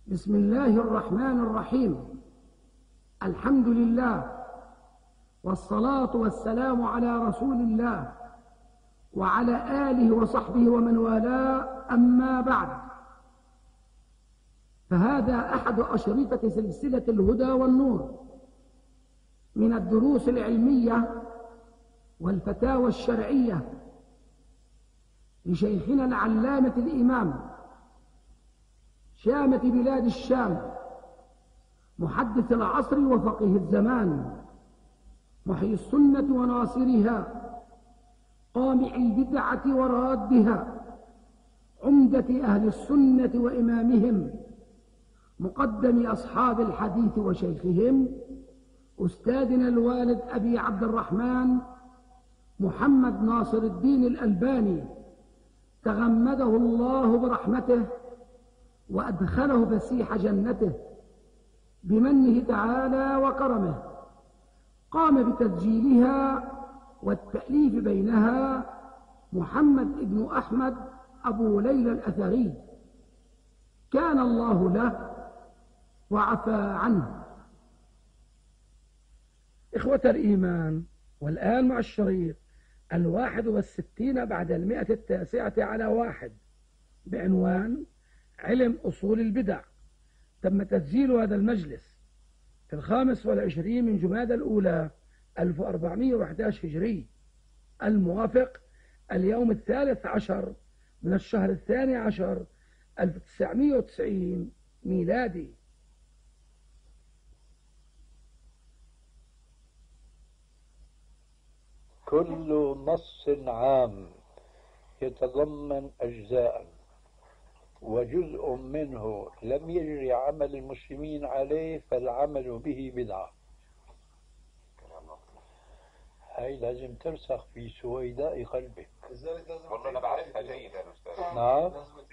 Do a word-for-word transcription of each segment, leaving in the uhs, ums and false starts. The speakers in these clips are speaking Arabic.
بسم الله الرحمن الرحيم. الحمد لله والصلاة والسلام على رسول الله وعلى آله وصحبه ومن والاه، أما بعد، فهذا أحد أشرطة سلسلة الهدى والنور من الدروس العلمية والفتاوى الشرعية لشيخنا العلامة الإمام شامة بلاد الشام، محدث العصر وفقيه الزمان، محيي السنة وناصرها، قامع البدعة ورادها، عمدة أهل السنة وإمامهم، مقدم أصحاب الحديث وشيخهم، أستاذنا الوالد أبي عبد الرحمن محمد ناصر الدين الألباني، تغمده الله برحمته وأدخله فسيح جنته بمنه تعالى وكرمه. قام بتسجيلها والتأليف بينها محمد بن أحمد أبو ليلى الأثري، كان الله له وعفى عنه. إخوة الإيمان، والآن مع الشريط الواحد والستين بعد المئة التاسعة على واحد بعنوان علم أصول البدع. تم تسجيل هذا المجلس في الخامس والعشرين من جمادى الأولى ألف وأربعمائة وأحد عشر هجري، الموافق اليوم الثالث عشر من الشهر الثاني عشر ألف وتسعمائة وتسعين ميلادي. كل نص عام يتضمن أجزاء وجزء منه لم يجري عمل المسلمين عليه فالعمل به بدعة. هاي لازم ترسخ في سويداء قلبك. والله أنا بعرفها جيدا أستاذ. نعم.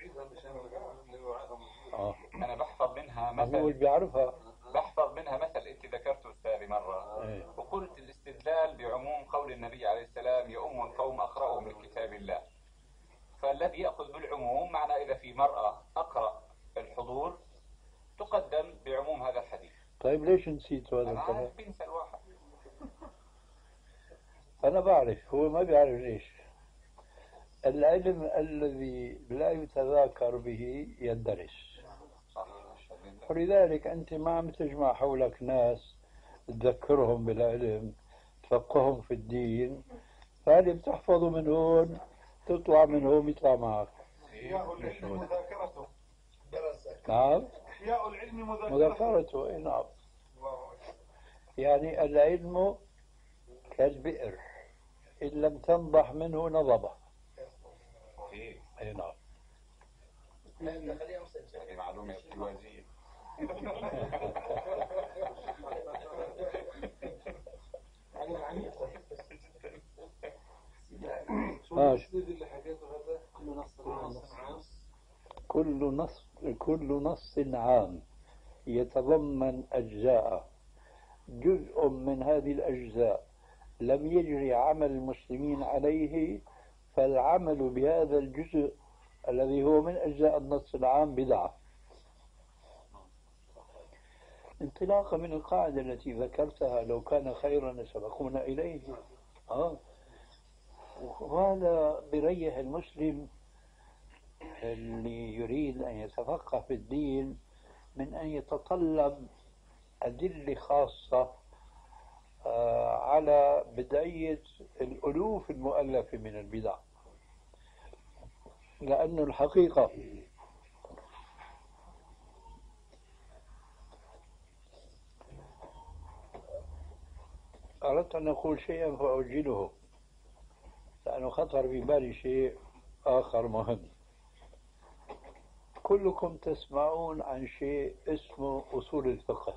آه. أنا بحفظ منها مثل. هو اللي بيعرفها. بحفظ منها مثل أنت ذكرته أستاذي مرة. ايه. وقلت الاستدلال بعموم قول النبي عليه السلام يؤم القوم أقرأهم لكتاب الله. فالذي يأخذ بالعموم معنى إذا في مرأة أقرأ الحضور تقدم بعموم هذا الحديث. طيب ليش نسيت هذا أنا الكلام؟ عارف بينسى الواحد. أنا بعرف، هو ما بيعرف ليش. العلم الذي لا يتذاكر به يندرس. ولذلك أنت ما عم تجمع حولك ناس تذكرهم بالعلم، تفقههم في الدين، فاللي بتحفظه من هون تطلع من هون يطلع معك. إحياء العلم مذاكرته. نعم. إحياء العلم مذاكرته. مذاكرته، إيه نعم. يعني العلم كالبئر إن لم تنضح منه نضبه. إيه نعم. هذه معلومة ارتوازية. كل نص كل نص عام يتضمن أجزاء، جزء من هذه الأجزاء لم يجري عمل المسلمين عليه فالعمل بهذا الجزء الذي هو من أجزاء النص العام بدعة، انطلاقا من القاعدة التي ذكرتها لو كان خيرا لسبقونا إليه. آه. وهذا بريح المسلم اللي يريد أن يتفقه في الدين من أن يتطلب أدلة خاصة على بداية الألوف المؤلفة من البدع، لأن الحقيقة أردت أن أقول شيئا فأوجله لأنه خطر في بالي شيء آخر مهم. كلكم تسمعون عن شيء اسمه أصول الفقه،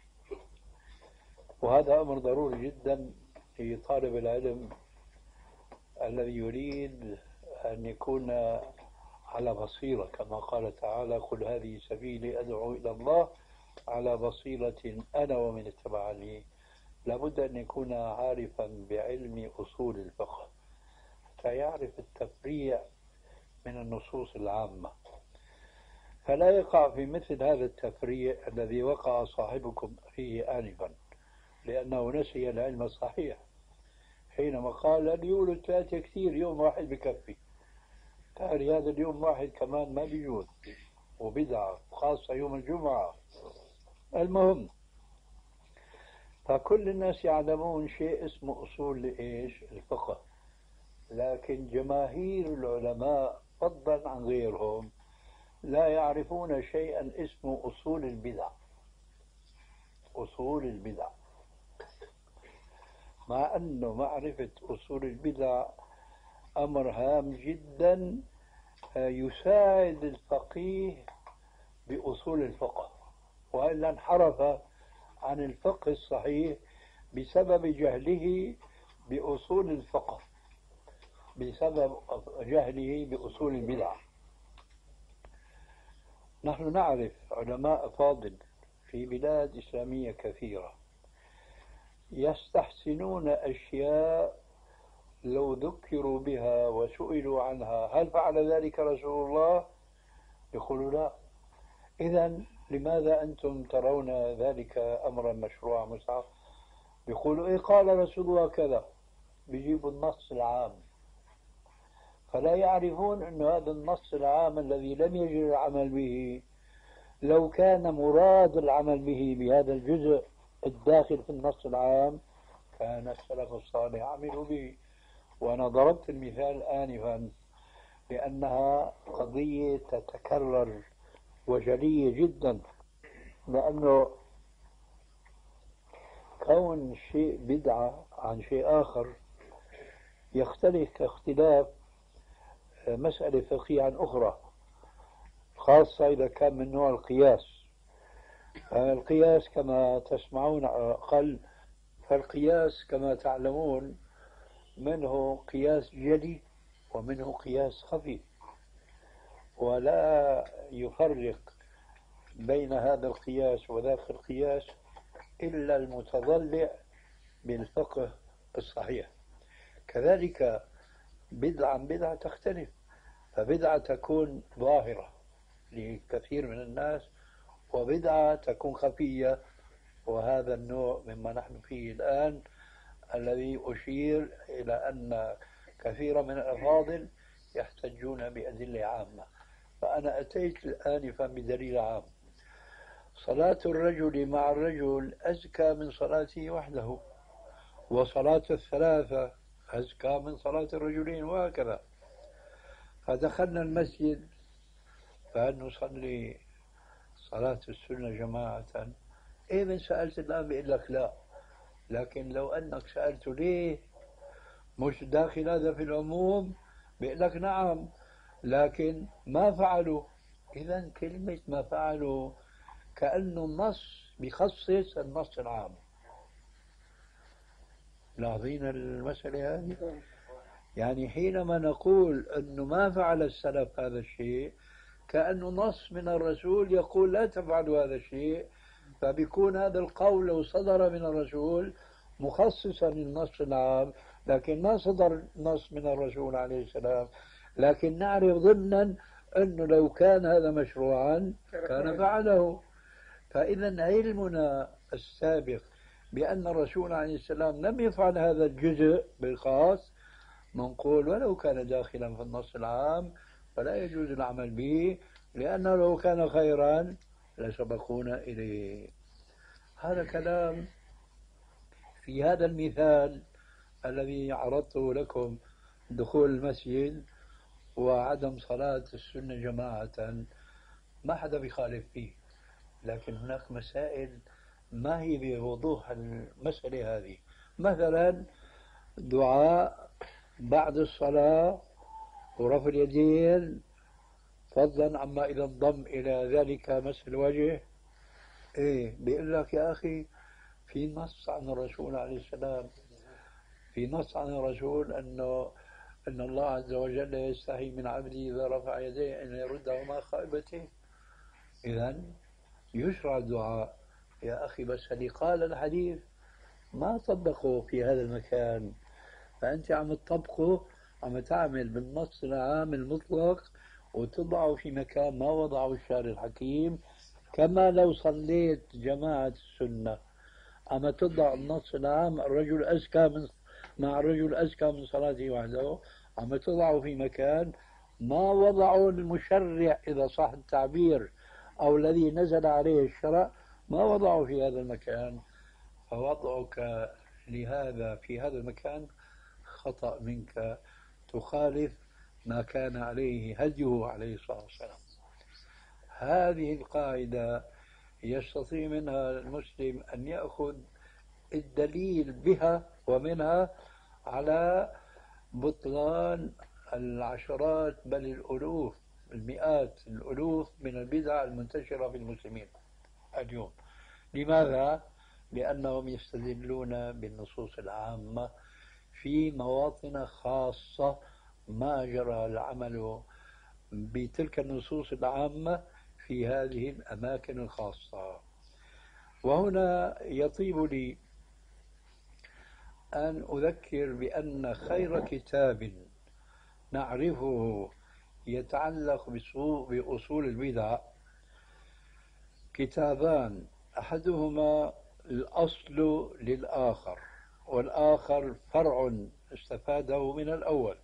وهذا أمر ضروري جدا لطالب العلم الذي يريد أن يكون على بصيرة، كما قال تعالى: قل هذه سبيلي أدعو إلى الله على بصيرة أنا ومن اتبعني. لابد أن يكون عارفا بعلم أصول الفقه فيعرف التفريع من النصوص العامة. فلا يقع في مثل هذا التفريع الذي وقع صاحبكم فيه آنفا، لأنه نسي العلم الصحيح حينما قال اللي يولد ثلاثة كثير، يوم واحد بكفي. تاري هذا اليوم واحد كمان ما بيجوز، وبدعة خاصة يوم الجمعة. المهم، فكل الناس يعلمون شيء اسمه أصول لإيش؟ الفقه، لكن جماهير العلماء فضلا عن غيرهم لا يعرفون شيئا اسمه أصول البدع. أصول البدع، مع أنه معرفة أصول البدع أمر هام جدا يساعد الفقيه بأصول الفقه، وإلا انحرف عن الفقه الصحيح بسبب جهله بأصول الفقه، بسبب جهله بأصول البدع. نحن نعرف علماء فاضل في بلاد إسلامية كثيرة يستحسنون أشياء لو ذكروا بها وسئلوا عنها هل فعل ذلك رسول الله؟ يقولوا لا. إذن لماذا أنتم ترون ذلك أمرا مشروعا مستحب؟ يقولوا إيه قال رسول الله كذا، بيجيبوا النص العام، فلا يعرفون أن هذا النص العام الذي لم يجري العمل به لو كان مراد العمل به بهذا الجزء الداخل في النص العام كان السلف الصالح عملوا به. وأنا ضربت المثال آنفا لأنها قضية تتكرر وجلية جدا، لأنه كون شيء بدعة عن شيء آخر يختلف كاختلاف مسألة فقهية عن أخرى، خاصة إذا كان من نوع القياس. القياس كما تسمعون أقل، فالقياس كما تعلمون منه قياس جلي ومنه قياس خفي، ولا يفرق بين هذا القياس وذاك القياس إلا المتضلع بالفقه الصحيح. كذلك بدعة بدعة تختلف، فبدعة تكون ظاهرة لكثير من الناس وبدعة تكون خفية، وهذا النوع مما نحن فيه الآن الذي أشير إلى أن كثيرا من الأفاضل يحتجون بأدلة عامة. فأنا أتيت آنفا بدليل عام: صلاة الرجل مع الرجل أزكى من صلاته وحده، وصلاة الثلاثة أزكى من صلاة الرجلين، وهكذا. فدخلنا المسجد فهل نصلي صلاة السنة جماعة؟ إيه من سألت الآن بيقول لك لا، لكن لو أنك سألت ليه مش داخل هذا في العموم بيقول لك نعم لكن ما فعلوا. إذن كلمة ما فعلوا كأنه النص بيخصص النص العام. لاحظين المسألة هذه؟ يعني حينما نقول أنه ما فعل السلف هذا الشيء كأنه نص من الرسول يقول لا تفعلوا هذا الشيء، فبيكون هذا القول لو صدر من الرسول مخصصا للنص العام، لكن ما صدر نص من الرسول عليه السلام. لكن نعرف ضمنا أنه لو كان هذا مشروعا كان فعله. فإذا علمنا السابق بأن الرسول عليه السلام لم يفعل هذا الجزء بالخاص منقول ولو كان داخلا في النص العام، فلا يجوز العمل به، لأنه لو كان خيرا لسبقونا إليه. هذا كلام في هذا المثال الذي عرضته لكم، دخول المسجد وعدم صلاة السنة جماعة، ما حدا بيخالف فيه. لكن هناك مسائل ما هي بوضوح المسألة هذه. مثلا دعاء بعد الصلاة ورفع اليدين، فضلا عما إذا انضم إلى ذلك مسح الوجه. إيه بيقول لك يا أخي في نص عن الرسول عليه السلام، في نص عن الرسول أنه أن الله عز وجل يستحي من عبده إذا رفع يديه أن يردهما خائبتين. إذن يشرع الدعاء يا أخي، بس اللي قال الحديث ما طبقه في هذا المكان، فأنت عم تطبقه، عم تعمل بالنص العام المطلق وتضعه في مكان ما وضعه الشارع الحكيم، كما لو صليت جماعة السنة أما تضع النص العام الرجل أزكى من مع الرجل أزكى من صلاته وحده، أما تضعه في مكان ما وضعه المشرع إذا صح التعبير أو الذي نزل عليه الشرع ما وضعه في هذا المكان، فوضعك لهذا في هذا المكان خطأ منك، تخالف ما كان عليه هديه عليه الصلاة والسلام. هذه القاعدة يستطيع منها المسلم أن يأخذ الدليل بها ومنها على بطلان العشرات بل الألوف المئات الألوف من البدع المنتشرة في المسلمين اليوم. لماذا؟ لأنهم يستدلون بالنصوص العامة في مواطن خاصة ما جرى العمل بتلك النصوص العامة في هذه الأماكن الخاصة. وهنا يطيب لي أن أذكر بأن خير كتاب نعرفه يتعلق بأصول البدع كتابان، أحدهما الأصل للآخر والآخر فرع استفاده من الأول.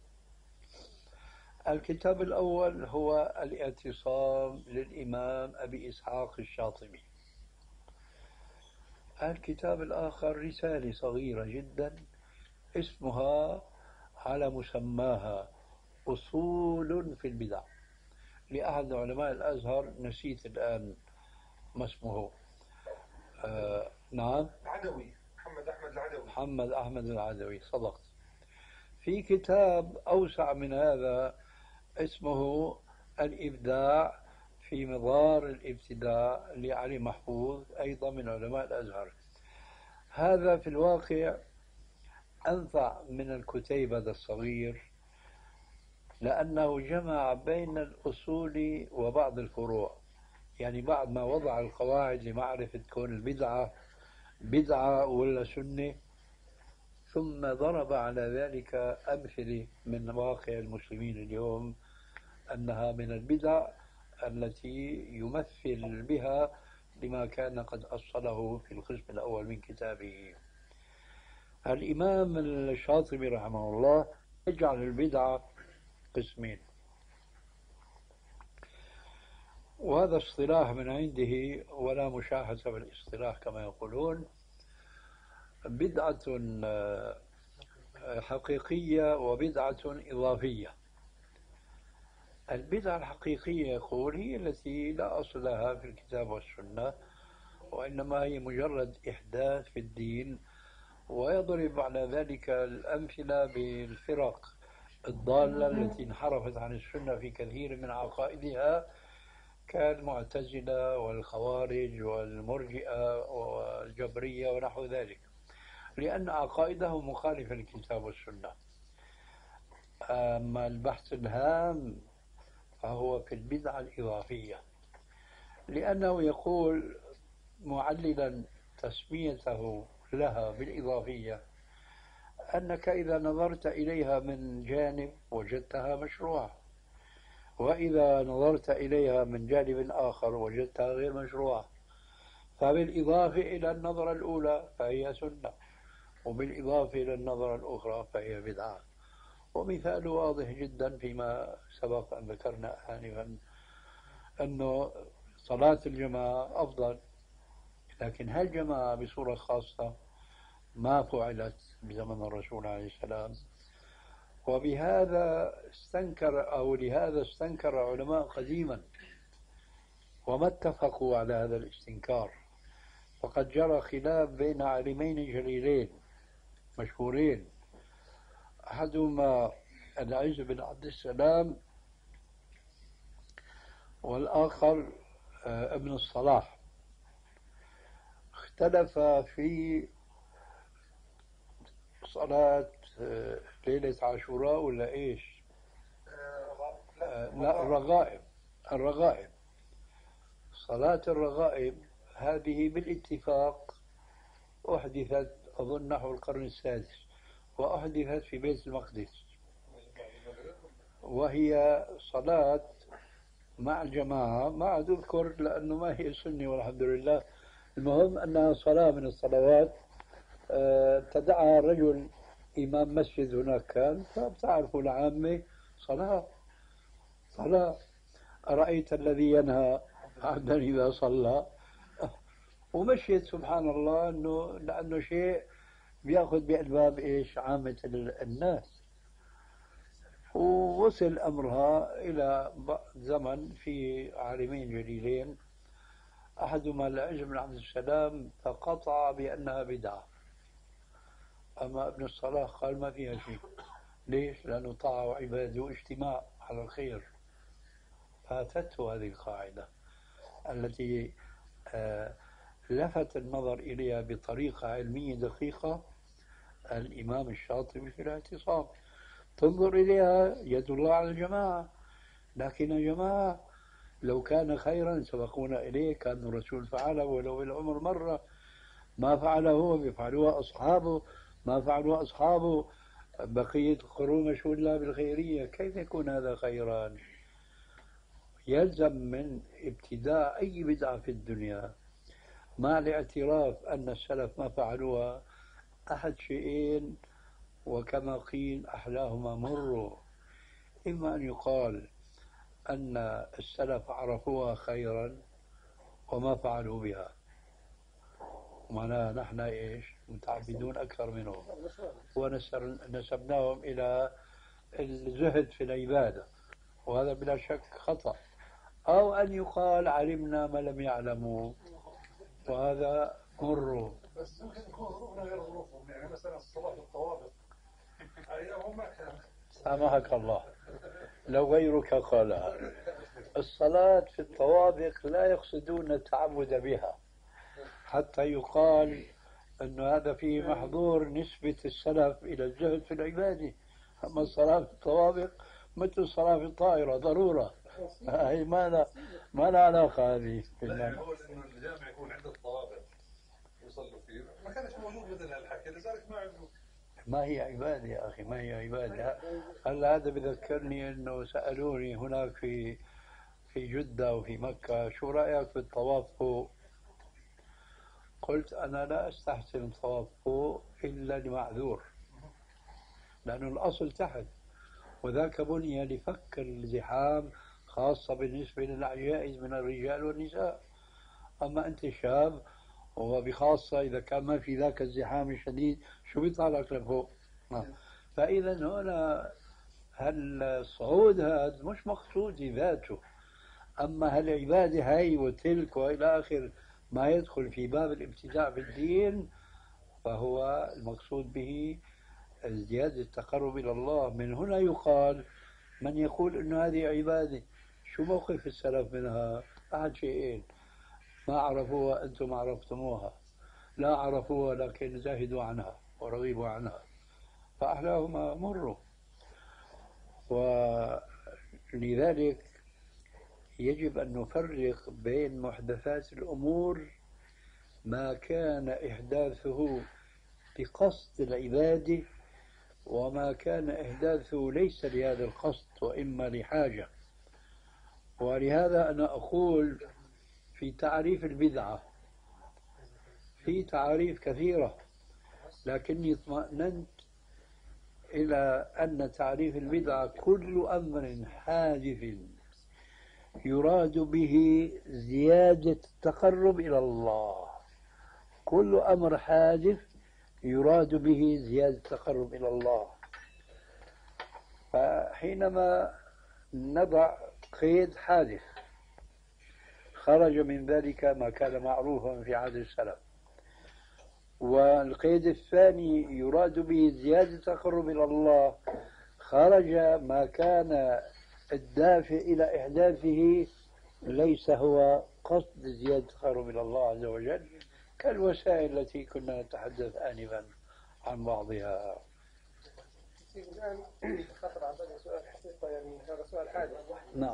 الكتاب الأول هو الاعتصام للإمام أبي إسحاق الشاطبي. الكتاب الآخر رسالة صغيرة جدا اسمها على مسماها أصول في البدع لأحد علماء الأزهر، نسيت الآن ما اسمه. آه نعم، العدوي، محمد أحمد العدوي. محمد أحمد العدوي، صدقت. في كتاب أوسع من هذا اسمه الإبداع في مضار الابتداع لعلي محفوظ، أيضا من علماء الأزهر. هذا في الواقع أنفع من الكتيب هذا الصغير لأنه جمع بين الأصول وبعض الفروع، يعني بعد ما وضع القواعد لمعرفة كون البدعة بدعة ولا سنة، ثم ضرب على ذلك أمثلة من واقع المسلمين اليوم أنها من البدع التي يمثل بها لما كان قد أصله في القسم الأول من كتابه. الإمام الشاطبي رحمه الله يجعل البدعة قسمين، وهذا اصطلاح من عنده ولا مشاحة في الاصطلاح كما يقولون. بدعة حقيقية وبدعة إضافية. البدعة الحقيقية يقول هي التي لا أصل لها في الكتاب والسنة، وإنما هي مجرد إحداث في الدين، ويضرب على ذلك الأمثلة بالفرق الضالة التي انحرفت عن السنة في كثير من عقائدها كالمعتزلة والخوارج والمرجئة والجبرية ونحو ذلك، لأن عقائدهم مخالفة للكتاب والسنة. أما البحث الهام فهو في البدعة الإضافية، لأنه يقول معللا تسميته لها بالإضافية أنك إذا نظرت إليها من جانب وجدتها مشروعة، وإذا نظرت إليها من جانب آخر وجدتها غير مشروعة، فبالإضافة إلى النظرة الأولى فهي سنة، وبالإضافة إلى النظرة الأخرى فهي بدعة. ومثال واضح جدا فيما سبق أن ذكرنا آنفا أنه صلاة الجماعة أفضل، لكن هالجماعة بصورة خاصة ما فعلت بزمن الرسول عليه السلام، وبهذا استنكر أو لهذا استنكر علماء قديما وما اتفقوا على هذا الاستنكار. فقد جرى خلاف بين عالمين جليلين مشهورين، أحدهما العز بن عبد السلام والآخر ابن الصلاح، اختلف في صلاة ليلة عاشوراء ولا إيش؟ لا، الرغائب. الرغائب صلاة الرغائب هذه بالاتفاق أحدثت أظن نحو القرن السادس، وأحدثت في بيت المقدس، وهي صلاة مع الجماعة ما عاد أذكر لأنه ما هي سنة والحمد لله. المهم أنها صلاة من الصلوات ابتدعها رجل إمام مسجد هناك كان، فبتعرفوا العامة صلاة صلاة. أرأيت الذي ينهى عبدا إذا صلى، ومشيت سبحان الله أنه لأنه شيء بياخذ بأسباب إيش عامة الناس. ووصل أمرها إلى زمن في عالمين جليلين، أحدهما العز بن عبد السلام فقطع بأنها بدعة، أما ابن الصلاح قال ما فيها شيء. ليش؟ لأنه طاعة وعبادة واجتماع على الخير. فاتته هذه القاعدة التي آه لفت النظر إليها بطريقة علمية دقيقة الإمام الشاطبي في الاعتصام. تنظر إليها يد الله على الجماعة، لكن يا جماعة لو كان خيرا سبقونا إليه كان الرسول فعله ولو بالعمر مرة. ما فعله هو بيفعلوها أصحابه، ما فعلوها أصحابه بقية القرون مشهود لها بالخيرية. كيف يكون هذا خيرا؟ يلزم من ابتداء أي بدعة في الدنيا مع الاعتراف أن السلف ما فعلوها أحد شيئين، وكما قيل أحلاهما مر. إما أن يقال أن السلف عرفوها خيرا وما فعلوا بها، ومعناها نحن إيش متعبدون أكثر منهم ونسبناهم إلى الزهد في العبادة، وهذا بلا شك خطأ. أو أن يقال علمنا ما لم يعلموا، وهذا مر. بس ممكن يكون ظروفنا غير ظروفهم، يعني مثلا الصلاة في الطوابق هم ما كان. سامحك الله لو غيرك قالها. الصلاة في الطوابق لا يقصدون التعبد بها حتى يقال أن هذا فيه محظور نسبة السلف إلى الزهد في العبادة. أما الصلاة في الطوابق مثل الصلاة في الطائرة ضرورة، هي ما لا ما لا علاقة هذه. لا هو إنه الجامع يكون عند الطوابق يصلوا فيه، ما كانش موجود مثل هالحكي لذلك ما عنده. ما هي عبادة يا أخي، ما هي عبادة. هلا هذا بذكرني أنه سألوني هناك في في جدة وفي مكة شو رأيك في الطواف فوق؟ قلت أنا لا أستحسن الطواف فوق إلا لمعذور، لأنه الأصل تحت، وذاك بني لفك الزحام خاصة بالنسبة للعجائز من الرجال والنساء. أما أنت شاب وبخاصة إذا كان ما في ذاك الزحام الشديد شو بيطالك لفوق؟ فإذا هنا هالصعود هذا مش مقصود ذاته. أما هالعبادة هاي وتلك وإلى آخر ما يدخل في باب الابتداع في الدين فهو المقصود به زيادة التقرب إلى الله. من هنا يقال من يقول أن هذه عبادة شو موقف السلف منها؟ أحد شيئين: ما عرفوها أنتم عرفتموها، لا عرفوها لكن زاهدوا عنها ورغبوا عنها، فأحلاهما مروا. ولذلك يجب أن نفرق بين محدثات الأمور ما كان إحداثه بقصد العبادة وما كان إحداثه ليس لهذا القصد وإما لحاجة. ولهذا أنا أقول في تعريف البدعة في تعريف كثيرة، لكني اطمأننت إلى أن تعريف البدعة كل أمر حادث يراد به زيادة التقرب إلى الله. كل أمر حادث يراد به زيادة التقرب إلى الله. فحينما نضع قيد حادث خرج من ذلك ما كان معروفا في عهد السلف، والقيد الثاني يراد به زيادة التقرب إلى الله، خرج ما كان الدافع إلى إحداثه ليس هو قصد زيادة التقرب إلى الله عز وجل، كالوسائل التي كنا نتحدث آنفا عن بعضها. الآن خطر على بالي سؤال حقيقة، يعني هذا سؤال حادث. نعم.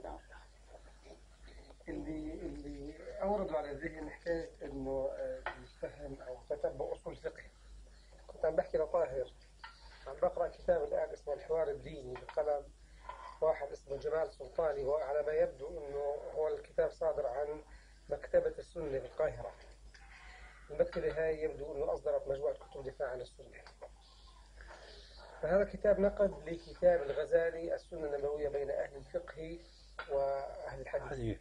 اللي اللي أوردوا على الذهن حكاية إنه يفهم أو تتبع أصول فقه. كنت عم بحكي لطاهر، عم بقرأ كتاب الآن اسمه الحوار الديني بقلم واحد اسمه جمال سلطاني، وعلى ما يبدو أنه هو الكتاب صادر عن مكتبة السنة بالقاهرة. المكتبة هاي يبدو أنه أصدرت مجموعة كتب دفاع عن السنة. فهذا الكتاب نقد لكتاب الغزالي السنة النبوية بين أهل الفقه وأهل الحديث.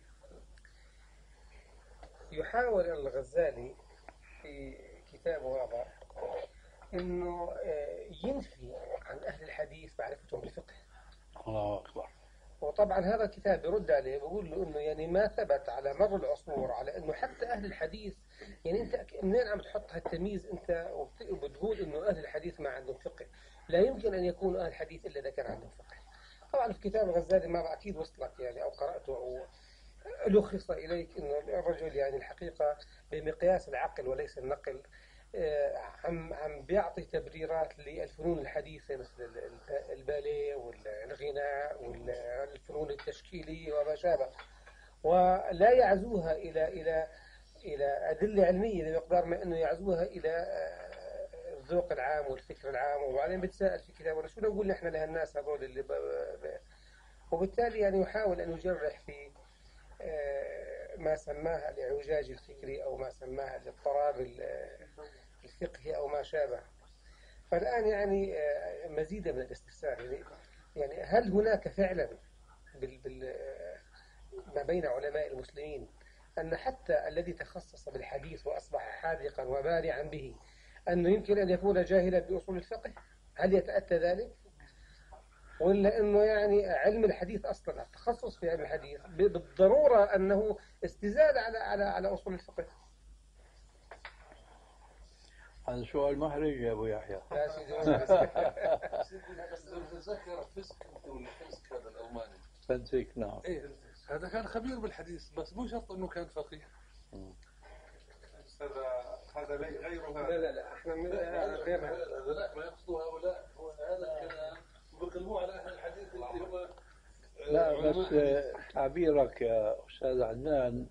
يحاول الغزالي في كتابه هذا أنه ينفي عن أهل الحديث معرفتهم بالفقه. الله أكبر. وطبعا هذا الكتاب بيرد عليه بيقول له انه يعني ما ثبت على مر العصور على انه حتى اهل الحديث، يعني انت منين عم تحط هالتمييز انت وبتقول انه اهل الحديث ما عندهم فقه؟ لا يمكن ان يكونوا اهل الحديث الا اذا كان عندهم فقه. طبعا في كتاب الغزالي ما اكيد وصلك يعني او قراته او لخص اليك انه الرجل يعني الحقيقه بمقياس العقل وليس النقل عم عم بيعطي تبريرات للفنون الحديثة مثل الباليه والغناء والفنون التشكيلية وما شابه، ولا يعزوها إلى إلى إلى أدلة علمية بمقدار ما إنه يعزوها إلى الذوق العام والفكر العام. وبعدين بتساءل في كتابه شو نقول نحن لهالناس هذول اللي ب... ب... وبالتالي يعني يحاول أن يجرح في ما سماها الإعوجاج الفكري أو ما سماها الاضطراب الفقهي أو ما شابه. فالآن يعني مزيد من الاستفسار، يعني يعني هل هناك فعلا بال بال ما بين علماء المسلمين أن حتى الذي تخصص بالحديث وأصبح حاذقا وبارعا به أنه يمكن أن يكون جاهلا بأصول الفقه؟ هل يتأتى ذلك؟ ولا أنه يعني علم الحديث أصلا التخصص في علم الحديث بالضرورة أنه استزادة على على على أصول الفقه؟ هذا سؤال محرج يا أبو يحيى. لا سيدي بس بتذكر فيسك انت ولا فيسك هذا الالماني؟ فنسيك نعم. ايه هذا كان خبير بالحديث بس مو شرط انه كان فقيه. هذا هذا غير هذا. لا لا لا احنا غير هذا. لا ما يقصدوا هؤلاء هو هذا الكلام بيقلبوه على اهل الحديث اللي هو لا بس تعبيرك يا أستاذ عدنان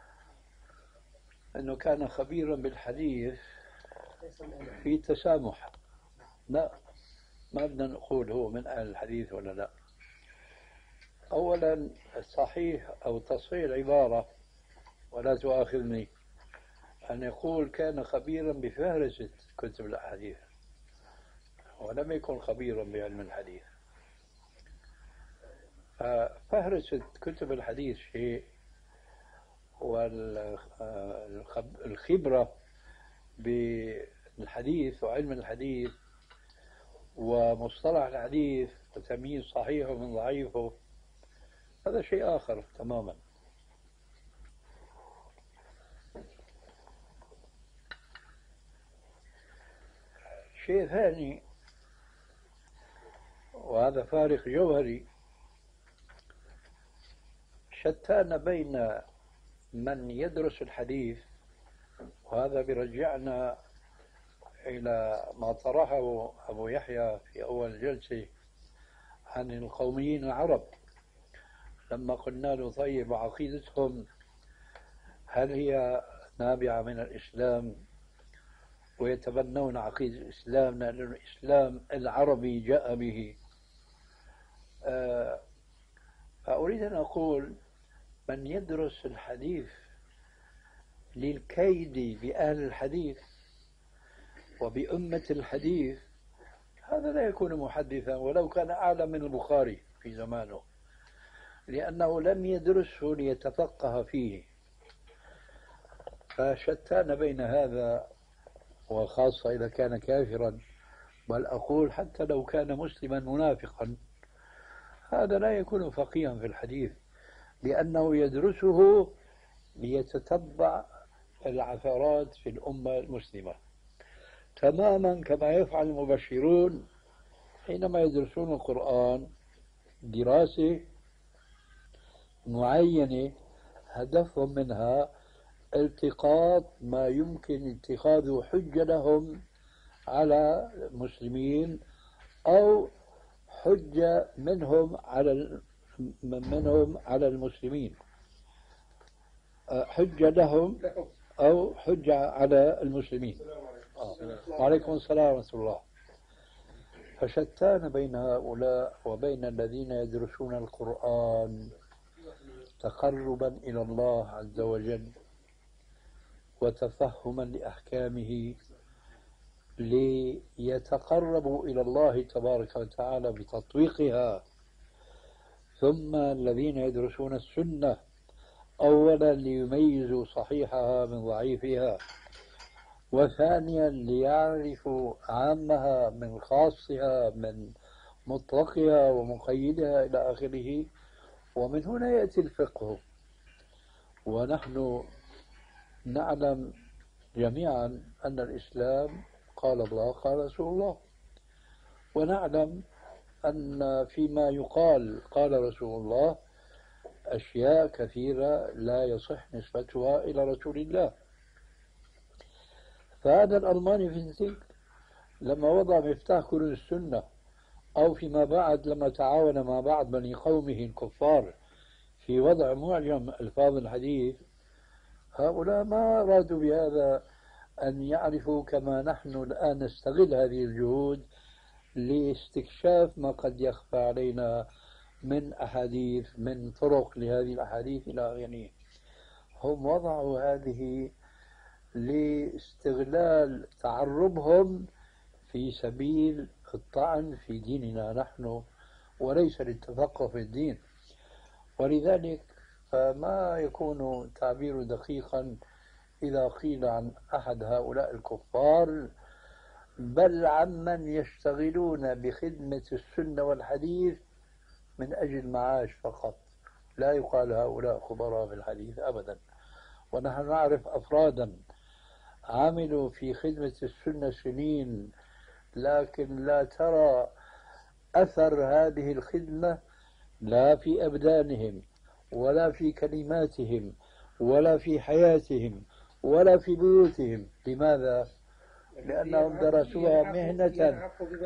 أنه كان خبيرا بالحديث في تسامح. لا ما بدنا نقول هو من أهل الحديث ولا لا. أولا الصحيح أو تصحيح العبارة ولا تؤاخذني أن يقول كان خبيرا بفهرسة كتب الأحاديث ولم يكن خبيرا بعلم الحديث. ففهرسة كتب الحديث شيء والخبرة بالحديث وعلم الحديث ومصطلح الحديث وتمييز صحيحه من ضعيفه هذا شيء آخر تماما. شيء ثاني وهذا فارق جوهري شتان بين من يدرس الحديث، وهذا برجعنا إلى ما طرحه أبو يحيى في أول جلسة عن القوميين العرب لما قلنا له طيب عقيدتهم هل هي نابعة من الإسلام ويتبنون عقيدة الإسلام لأن الإسلام العربي جاء به. أه فأريد أن أقول من يدرس الحديث للكيد بأهل الحديث وبأمة الحديث هذا لا يكون محدثا ولو كان أعلى من البخاري في زمانه، لأنه لم يدرسه ليتفقه فيه. فشتان بين هذا وخاصة إذا كان كافرا، بل أقول حتى لو كان مسلما منافقا هذا لا يكون فقيها في الحديث لأنه يدرسه ليتتبع العثرات في الأمة المسلمة تماما كما يفعل المبشرون حينما يدرسون القرآن دراسة معينة هدفهم منها التقاط ما يمكن اتخاذه حجة لهم على المسلمين أو حجة منهم على منهم على المسلمين، حجة لهم أو حجة على المسلمين. آه. وعليكم السلام ورحمة الله. فشتان بين هؤلاء وبين الذين يدرسون القرآن تقربا إلى الله عز وجل وتفهما لأحكامه ليتقربوا إلى الله تبارك وتعالى بتطبيقها، ثم الذين يدرسون السنة أولا ليميزوا صحيحها من ضعيفها، وثانيا ليعرفوا عامها من خاصها من مطلقها ومقيدها إلى آخره. ومن هنا يأتي الفقه. ونحن نعلم جميعا أن الإسلام قال الله قال رسول الله، ونعلم أن فيما يقال قال رسول الله أشياء كثيرة لا يصح نسبتها إلى رسول الله. فهذا الألماني في الذكر لما وضع مفتاح كنوز السنة، أو فيما بعد لما تعاون مع بعض بني قومه الكفار في وضع معجم ألفاظ الحديث، هؤلاء ما أرادوا بهذا أن يعرفوا كما نحن الآن نستغل هذه الجهود لاستكشاف ما قد يخفى علينا من أحاديث من طرق لهذه الأحاديث إلى آخره. هم وضعوا هذه لاستغلال تعربهم في سبيل الطعن في ديننا نحن، وليس للتفقه في الدين. ولذلك فما يكون تعبير دقيقا إذا قيل عن أحد هؤلاء الكفار بل عمن يشتغلون بخدمة السنة والحديث من أجل معاش فقط. لا يقال هؤلاء خبراء في الحديث أبدا. ونحن نعرف أفرادا عملوا في خدمة السنة سنين، لكن لا ترى أثر هذه الخدمة لا في أبدانهم ولا في كلماتهم ولا في حياتهم ولا في بيوتهم. لماذا؟ لأنهم درسوها مهنة.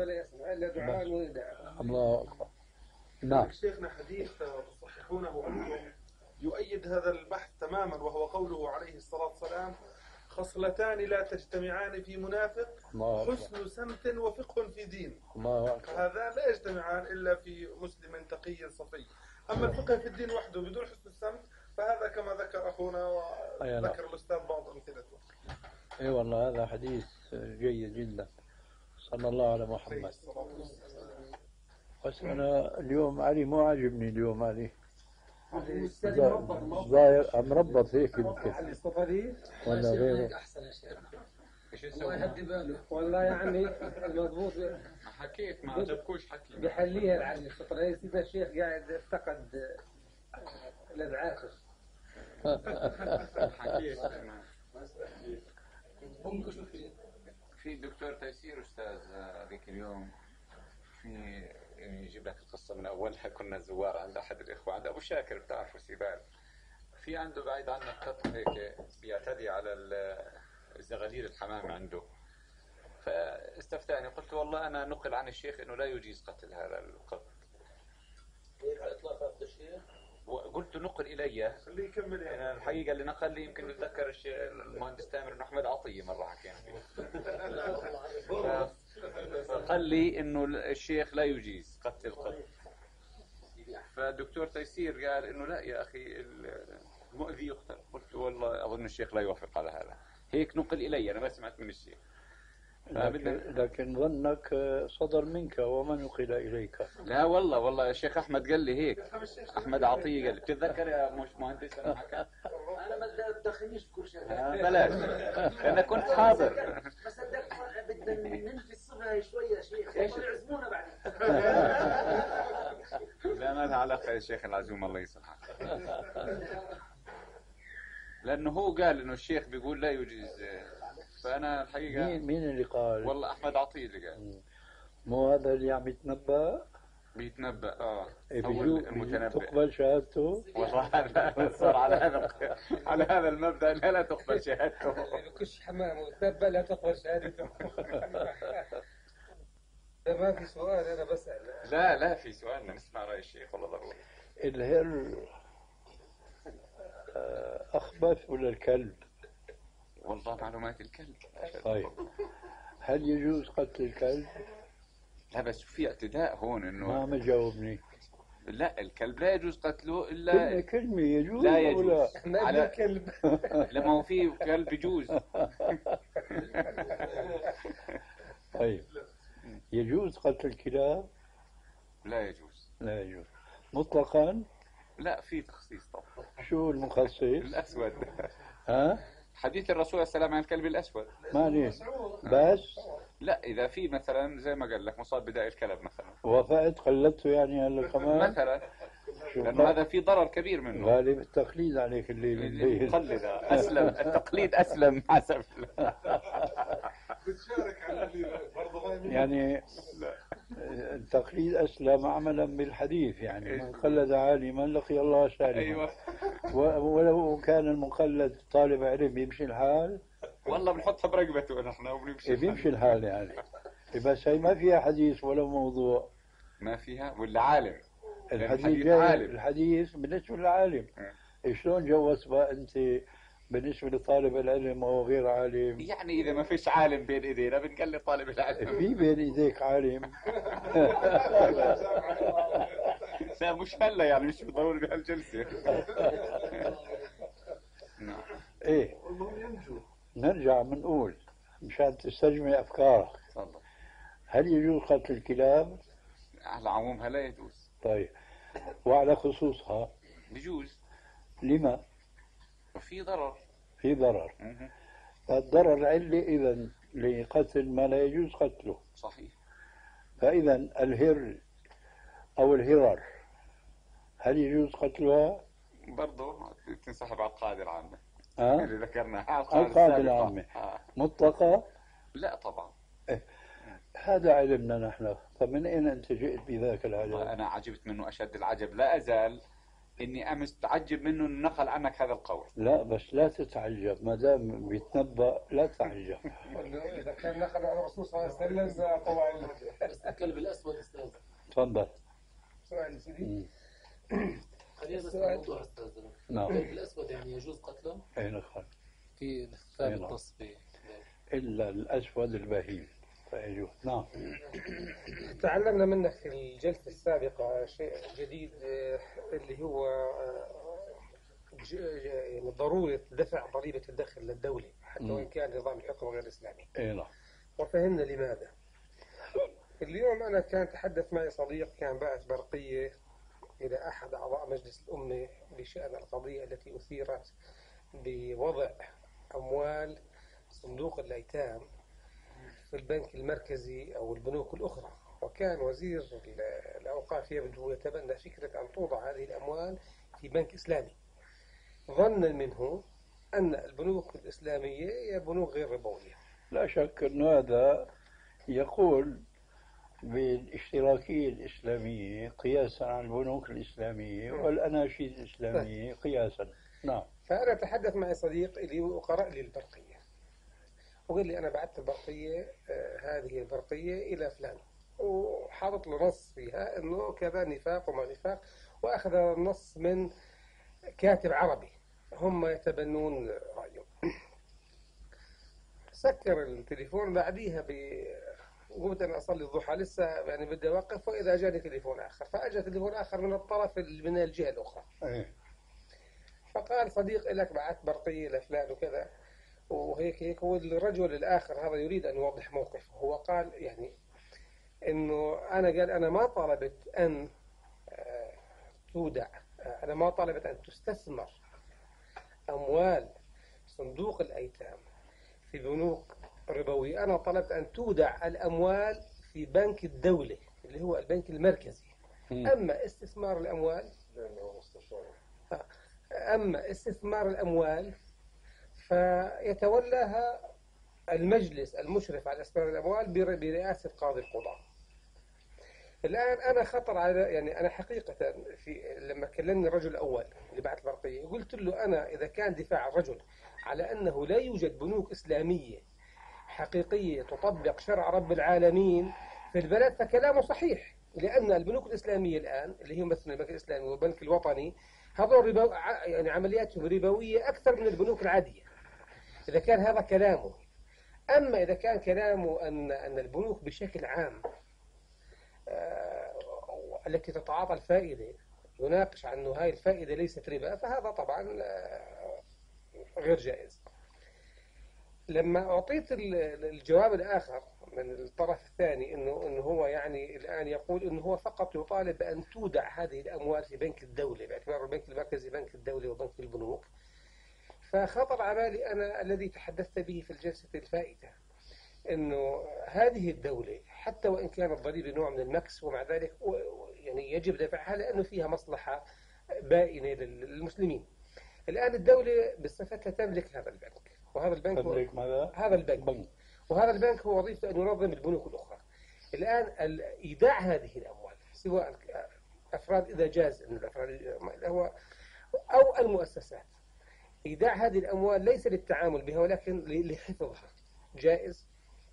الله أكبر. نعم. شيخنا حديث تصححونه أنتم يؤيد هذا البحث تماما، وهو قوله عليه الصلاة والسلام: خصلتان لا تجتمعان في منافق، حسن سمت وفقه في دين. هذا لا يجتمعان إلا في مسلم تقي صفي. أما الفقه في الدين وحده بدون حسن السمت فهذا كما ذكر أخونا وذكر الأستاذ بعض أمثلته. اي والله هذا حديث جيد جدا. صلى الله على محمد. بس أنا اليوم علي مو عاجبني اليوم علي. ضايق مربط هيك يمكن ولا غيره. احسن يا شيخ الله يهدي باله والله. يعني المضبوط حكيت ما عجبكوش حكي بحليها العلي السطر هي سيدنا الشيخ قاعد افتقد لدعاته. حكيت في الدكتور تيسير أستاذ ذيك اليوم في يعني يجيب لك القصة من أولها. كنا زوار عند أحد الإخوة عند أبو شاكر بتعرفوا سيبال، في عنده بعيد عنه قط هيك بيعتدي على الزغاليل الحمام عنده. فاستفتاني قلت والله أنا نقل عن الشيخ إنه لا يجيز قتل هذا القط. كيف إطلاق الشيخ؟ وقلت نقل إلي خليه يكمل. يعني الحقيقة اللي نقل لي يمكن نتذكر الشيء المهندس تامر بن أحمد عطية مرة حكينا فيه. فقال لي إنه الشيخ لا يجيز قتل القط. فالدكتور تيسير قال إنه لا يا أخي المؤذي يقتل. قلت والله أظن الشيخ لا يوافق على هذا. هيك نقل إلي أنا ما سمعت من الشيخ. لكن, لكن ظنك صدر منك وما نقل إليك. لا والله والله الشيخ أحمد قال لي هيك. أحمد عطية قال لي بتتذكر يا مش مهندس أنا حكى أنا ما تدخلنيش بكل شيء. بلاش أنا كنت حاضر. بس بدنا ننفي الصفة شوية شيخ يعزمونا بعدين. لا ما لها علاقة يا شيخ العزوم الله يسمحك. لأنه هو قال إنه الشيخ بيقول لا يجوز. فأنا الحقيقة مين مين اللي قال؟ والله أحمد عطية اللي قال. مو هذا اللي عم يتنبأ؟ بيتنبأ اه إيه هو المتنبأ. تقبل شهادته؟ والله صار على هذا على هذا المبدأ لا لا تقبل شهادته. كش حمام وتنبأ لا تقبل شهادته. ما في سؤال أنا بسأل. لا لا في سؤالنا نسمع رأي الشيخ والله ضروري. الهر أخبث ولا الكلب؟ والله معلومات الكلب. طيب هل يجوز قتل الكلب؟ لا بس في اعتداء هون ما انه عم تجاوبني. لا الكلب لا يجوز قتله كلمة الا كلمة يجوز لا أو يجوز لا؟ ما على- على الكلب. لما هو في كلب يجوز. طيب يجوز قتل الكلاب؟ لا يجوز. لا يجوز مطلقا. لا في تخصيص طبعا. شو المخصص؟ الاسود. ها؟ حديث الرسول صلى الله عليه وسلم عن الكلب الاسود. معلش بس لا اذا في مثلا زي ما قال لك مصاب بداء الكلب مثلا وافقت قلدته يعني هلا كمان. مثلا شو لانه هذا في ضرر كبير منه. غالب التقليد عليك الليل الليل. مقلد اسلم، التقليد اسلم حسب. بتشارك على اللي برضه هاي من- يعني التقليد أسلم عملا بالحديث، يعني من قلد عالما لقي الله سالما. ايوه و- ولو كان المقلد طالب علم يمشي الحال. والله بنحطها برقبته نحن إيه وبنمشي. بيمشي الحال يعني. بس هي ما فيها حديث ولا موضوع. ما فيها ولا عالم. الحديث الحديث جاي عالم. الحديث بالنسبة للعالم. شلون جوز بقى أنت بالنسبة لطالب العلم أو غير عالم؟ يعني اذا ما فيش عالم بين ايدينا بنقلد طالب العلم. في بين إيديك عالم. لا مش هلا يعني مش ضروري بهالجلسه. نعم. إيه والله ينجو. نرجع بنقول مشان تستجمع أفكارك. تفضل. هل يجوز قتل الكلاب؟ على عمومها لا يجوز. طيب وعلى خصوصها بجوز. لما؟ وفي ضرر. في ضرر. مهم. الضرر علة إذا لقتل ما لا يجوز قتله. صحيح. فإذا الهر أو الهرر هل يجوز قتلها؟ برضه تنسحب على القاعده العامه أه؟ اللي ذكرناها. القاعدة السابقة. العامة. آه. مطلقة؟ لا طبعا. هذا علمنا نحن، فمن أين أنت جئت بذاك العلم؟ انا عجبت منه اشد العجب، لا ازال اني امس تعجب منه انه نقل عنك هذا القول. لا بس لا تتعجب، ما دام بيتنبأ لا تعجب. إذا كان نقل عن الرسول صلى الله عليه وسلم طبعا. بس الكلب الاسود استاذ. تفضل. سؤال سيدي. مم. خلينا بس السؤال. الموضوع استاذ. نعم. الكلب الاسود يعني يجوز قتله؟ أين خل؟ في ثابت نص في إلا الأسود البهيم فيجوز. نعم. تعلمنا منك في الجلسة السابقة شيء جديد، آه، اللي هو آه، ج- ج- يعني ضرورة دفع ضريبة الدخل للدولة حتى مم. وإن كان نظام الحكم غير إسلامي، أي نعم. وفهمنا لماذا. اليوم أنا كان تحدث معي صديق كان باعث برقية إلى أحد أعضاء مجلس الأمة بشأن القضية التي أثيرت بوضع أموال صندوق الأيتام في البنك المركزي أو البنوك الأخرى، وكان وزير ال- الأوقاف يبدو يتبنى فكرة أن توضع هذه الأموال في بنك إسلامي، ظنا منه أن البنوك الإسلامية هي بنوك غير ربوية. لا شك أن هذا يقول بالاشتراكية الإسلامية قياسا على البنوك الإسلامية والأناشيد الإسلامية قياسا. نعم. فأنا تحدث معي صديق اللي وقرأ لي البرقية وقال لي أنا بعثت البرقية، آه، هذه البرقية إلى فلان، وحاطط له نص فيها أنه كذا نفاق وما نفاق، وأخذ النص من كاتب عربي هم يتبنون رأيه. سكر التليفون بعديها ب قمت أنا أصلي الضحى لسه يعني بدي أوقف، وإذا جاني تليفون آخر، فأجى تليفون آخر من الطرف ال- من الجهة الأخرى، إيه. فقال صديق لك بعثت برقية لفلان وكذا وهيك هيك. والرجل الآخر هذا يريد أن يوضح موقفه، هو قال يعني إنه أنا قال أنا ما طلبت أن آه، تودع، آه، أنا ما طلبت أن تستثمر أموال صندوق الأيتام في بنوك ربوية، أنا طلبت أن تودع الأموال في بنك الدولة اللي هو البنك المركزي. مم. أما استثمار الأموال أما استثمار الأموال فيتولاها المجلس المشرف على استثمار الأموال بر- برئاسة قاضي القضاء. الآن أنا خطر على يعني أنا حقيقة في لما كلمني الرجل الأول اللي بعت برقية قلت له أنا إذا كان دفاع الرجل على أنه لا يوجد بنوك إسلامية حقيقية تطبق شرع رب العالمين في البلد فكلامه صحيح، لأن البنوك الإسلامية الآن اللي هي مثل البنك الإسلامي والبنك الوطني هذول ربو يعني عملياتهم ربوية أكثر من البنوك العادية إذا كان هذا كلامه. أما إذا كان كلامه أن أن البنوك بشكل عام التي تتعاطى الفائدة يناقش عن أنه هاي الفائدة ليست ربا، فهذا طبعا غير جائز. لما أعطيت الجواب الآخر من الطرف الثاني أنه إنه هو يعني الآن يقول أنه هو فقط يطالب بأن تودع هذه الأموال في بنك الدولة باعتبار البنك المركزي بنك الدولة وبنك البنوك، فخطر على بالي أنا الذي تحدثت به في الجلسة الفائتة أنه هذه الدولة حتى وإن كانت ضريبة نوع من المكس ومع ذلك يعني يجب دفعها لأنه فيها مصلحة بائنة للمسلمين. الآن الدولة بصفتها تملك هذا البنك، وهذا البنك تملك ماذا؟ هذا البنك بنك. وهذا البنك هو وظيفته أن ينظم البنوك الأخرى. الآن إيداع هذه الأموال سواء أفراد إذا جاز أن الأفراد هو أو المؤسسات، إيداع هذه الأموال ليس للتعامل بها ولكن لحفظها، جائز؟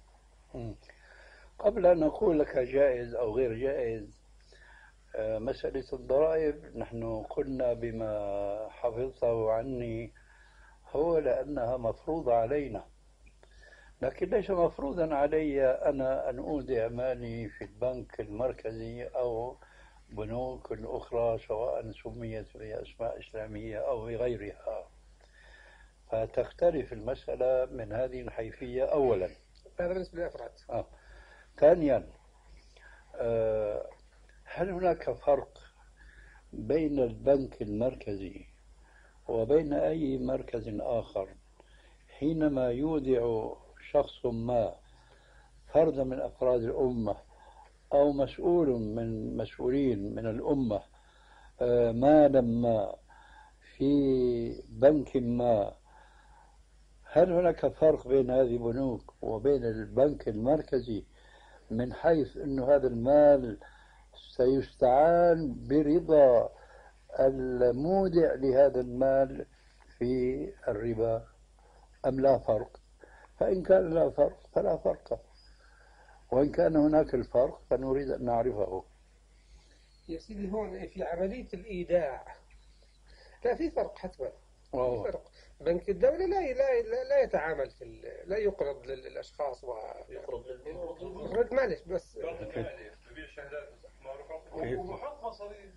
قبل أن أقول لك جائز أو غير جائز، مسألة الضرائب نحن قلنا بما حفظته عني هو لأنها مفروضة علينا، لكن ليس مفروضا علي أنا أن أودع مالي في البنك المركزي أو بنوك أخرى سواء سميت بأسماء إسلامية أو بغيرها، فتختلف المسألة من هذه الحيثية أولا. هذا بالنسبة للأفراد. آه. ثانيا، آه هل هناك فرق بين البنك المركزي وبين أي مركز آخر حينما يودع شخص ما فرد من أفراد الأمة أو مسؤول من مسؤولين من الأمة مالا ما في بنك ما؟ هل هناك فرق بين هذه البنوك وبين البنك المركزي من حيث أن هذا المال سيستعان برضا المودع لهذا المال في الربا أم لا فرق؟ فإن كان لا فرق فلا فرق، وإن كان هناك الفرق فنريد أن نعرفه. يا سيدي هون في عملية الإيداع لا في فرق حتما. في فرق. بنك الدولة لا لا لا, لا يتعامل في لا يقرض للأشخاص و يقرض للبنوك. يقرض معلش بس يبيع شهادات ومحط مصاريف.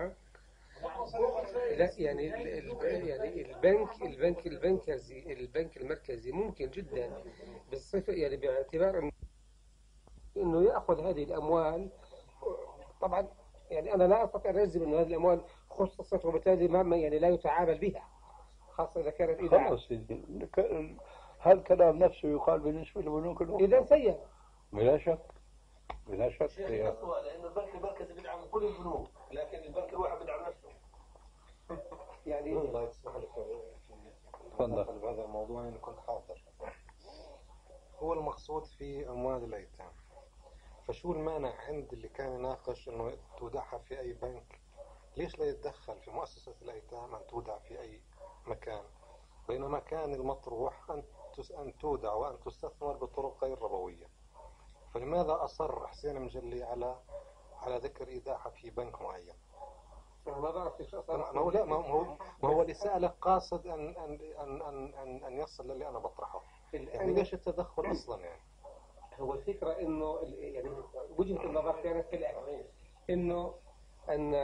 لا يعني ال يعني البنك البنك البنكرزي البنك المركزي ممكن جدا بالصفة يعني باعتبار انه ياخذ هذه الاموال. طبعا يعني انا لا استطيع ان اجزم ان هذه الاموال خصصت وبالتالي ما يعني لا يتعامل بها، خاصة اذا كانت ايداع. هل الكلام نفسه يقال بالنسبة للبنوك الأخرى؟ اذا سيء بلا شك بلا شك. لأن البنك المركزي بيدعم كل البنوك لكن البنك الواحد بيدعم نفسه. يعني الله يسمح لك تفضل بهذا الموضوع. أنا كنت حاضر. هو المقصود في أموال الأيتام، فشو المانع عند اللي كان يناقش إنه تودعها في أي بنك؟ ليش لا يتدخل في مؤسسة الأيتام أن تودع في أي مكان، بينما كان المطروح أن أن تودع وأن تستثمر بطرق غير ربوية؟ فلماذا أصر حسين مجلي على على ذكر إيداعها في بنك معين؟ ما بعرف ايش اصلا. ما هو لا ما هو ما هو اللي سألك قاصد أن أن أن أن أن, أن يصل للي أنا بطرحه. يعني ليش التدخل أصلا؟ يعني هو الفكرة إنه يعني وجهة النظر كانت كالآتي، إنه أن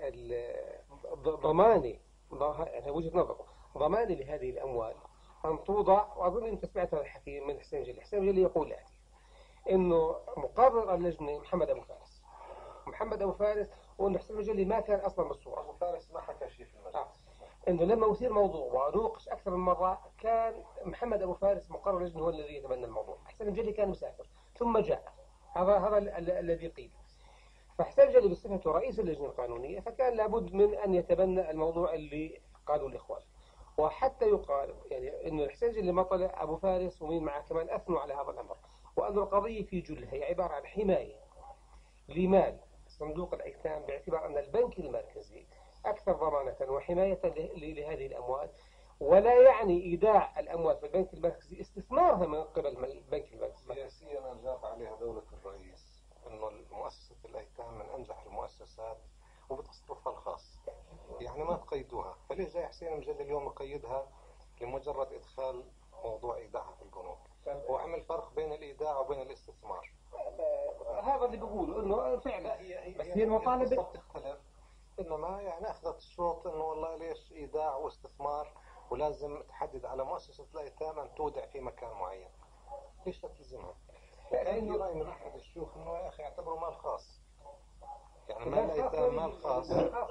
ضماني يعني وجهة نظر ضماني لهذه الأموال أن توضع، وأظن أنت سمعت هذا الحكي من حسين جلي. حسين جلي يقول الآتي إنه مقرر اللجنة محمد أبو فارس محمد أبو فارس وإنه حسين جلي ما كان أصلا بالصورة. أبو فارس ما حكى شيء في المجلس. آه. إنه لما يثير موضوع ونوقش أكثر من مرة كان محمد أبو فارس مقرر اللجنة هو الذي يتبنى الموضوع. حسين جلي كان مسافر ثم جاء، هذا هذا الذي قيل. فحسين جلي بصفته رئيس اللجنة القانونية فكان لابد من أن يتبنى الموضوع اللي قالوا الإخوان. وحتى يقال يعني إنه حسين جلي ما طلع أبو فارس ومين معه كمان أثنوا على هذا الأمر، وأن القضية في جلها هي عبارة عن حماية لمال صندوق الأيتام باعتبار أن البنك المركزي أكثر ضمانة وحماية لهذه الأموال، ولا يعني إيداع الأموال في البنك المركزي استثمارها من قبل البنك المركزي. سياسيا أجاب عليها دولة الرئيس أنه مؤسسة الأيتام من أنجح المؤسسات وبتصرفها الخاص، يعني ما تقيدوها. فليش جاي حسين مجلي اليوم يقيدها لمجرد إدخال موضوع إيداعها في البنوك؟ وعمل فرق بين الإيداع وبين الاستثمار. هذا اللي بيقولوا انه فعلا هي هي بس هي المطالبه تختلف. انما يعني اخذت الشوط انه والله ليش ايداع واستثمار ولازم تحدد على مؤسسه الايتام ان تودع في مكان معين. ليش لا تلزمها؟ كان في راي من احد الشيوخ انه يا اخي اعتبره مال خاص. يعني مال الايتام مال خاص.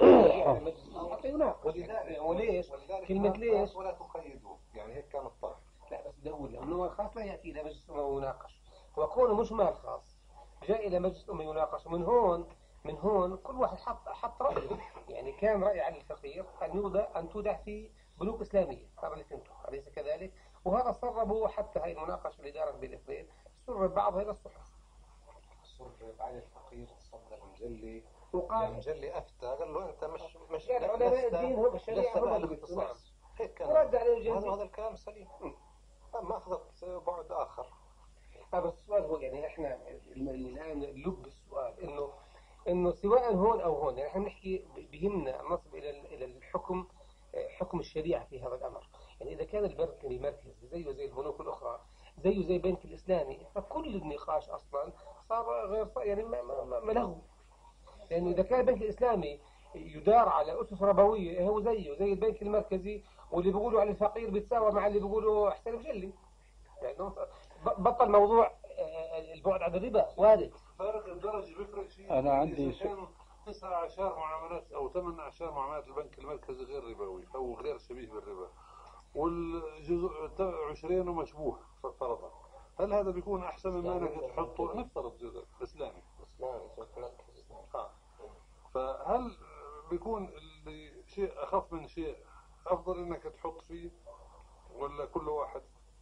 وليش؟ كلمة ليش؟ ولا تقيدوه، يعني هيك كان الطرح. لا بس بدي اقول انه مال خاص لا ياتي الى مجلس الامه ويناقش، وكونه مش مال خاص جاء الى مجلس الامه يناقش. من هون من هون كل واحد حط حط رايه، يعني كان راي علي الفقير ان يوضع ان تودع في بنوك اسلاميه، هذا اللي فهمته، اليس كذلك؟ وهذا سربوا حتى هاي المناقشه اللي دارت بين الاثنين، سرب بعضها الى الصحف. سرب علي الفقير تصدى المجلي، وقال المجلي افتى قال له انت مش مش يعني علماء الدين هو الشريعه هم اللي بيقولوا. هيك كان ورد عليه الجلي. هذا هذا الكلام سليم. اما اخذت بعد اخر. اه بس السؤال هو يعني احنا الان لب السؤال انه انه سواء هون او هون، يعني احنا بنحكي بهمنا ان نصل الى الى الحكم، حكم الشريعه في هذا الامر. يعني اذا كان البنك المركزي زيه زي البنوك الاخرى، زيه زي البنك الاسلامي، فكل النقاش اصلا صار غير يعني ملغو. لانه اذا كان البنك الاسلامي يدار على اسس ربويه هو زيه زي البنك المركزي، واللي بيقولوا على الفقير بيتساوى مع اللي بيقولوا حسين مجلي، يعني بطل موضوع البعد عن الربا وارد. فارق الدرجة بيفرق شيء. أنا عندي كانوا تسعة عشر معاملات أو ثمان عشر معاملات البنك المركزي غير ربوي أو غير شبيه بالربا، والجزء عشرين مشبوه فرضا، هل هذا بيكون أحسن مما أنك تحطه نفترض جزء إسلامي؟ إسلامي ها. فهل بيكون اللي شيء أخف من شيء أفضل إنك تحط فيه ولا كل واحد؟